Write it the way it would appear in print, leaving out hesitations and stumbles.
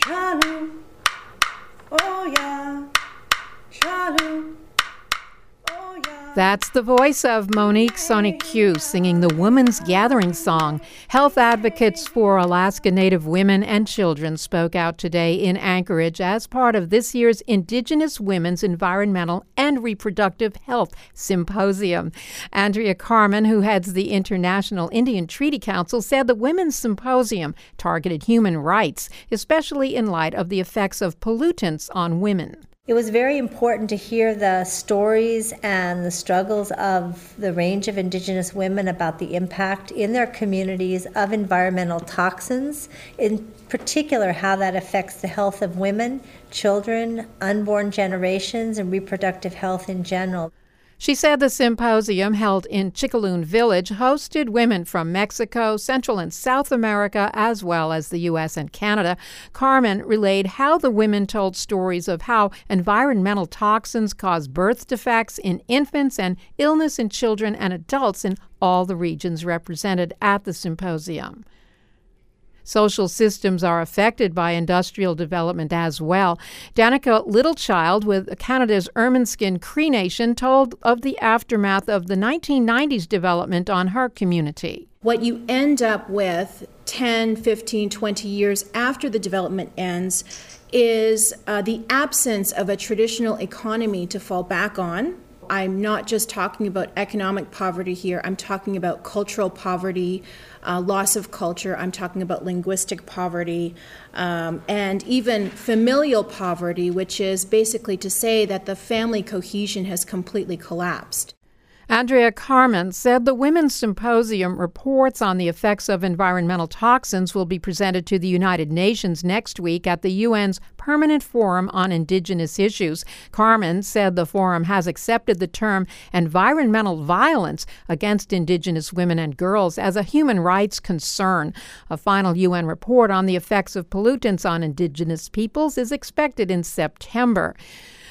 Shalu, oh yeah, Shalu, oh yeah. That's the voice of Monique Sonique singing the Women's Gathering song. Health advocates for Alaska Native women and children spoke out today in Anchorage as part of this year's Indigenous Women's Environmental and Reproductive Health Symposium. Andrea Carmen, who heads the International Indian Treaty Council, said the Women's Symposium targeted human rights, especially in light of the effects of pollutants on women. It was very important to hear the stories and the struggles of the range of Indigenous women about the impact in their communities of environmental toxins, in particular how that affects the health of women, children, unborn generations, and reproductive health in general. She said the symposium, held in Chickaloon Village, hosted women from Mexico, Central and South America, as well as the U.S. and Canada. Carmen relayed how the women told stories of how environmental toxins cause birth defects in infants and illness in children and adults in all the regions represented at the symposium. Social systems are affected by industrial development as well. Danica Littlechild with Canada's Ermineskin Cree Nation told of the aftermath of the 1990s development on her community. What you end up with 10, 15, 20 years after the development ends is the absence of a traditional economy to fall back on. I'm not just talking about economic poverty here. I'm talking about cultural poverty, loss of culture. I'm talking about linguistic poverty, and even familial poverty, which is basically to say that the family cohesion has completely collapsed. Andrea Carmen said the Women's Symposium reports on the effects of environmental toxins will be presented to the United Nations next week at the UN's Permanent Forum on Indigenous Issues. Carmen said the forum has accepted the term environmental violence against Indigenous women and girls as a human rights concern. A final UN report on the effects of pollutants on Indigenous peoples is expected in September.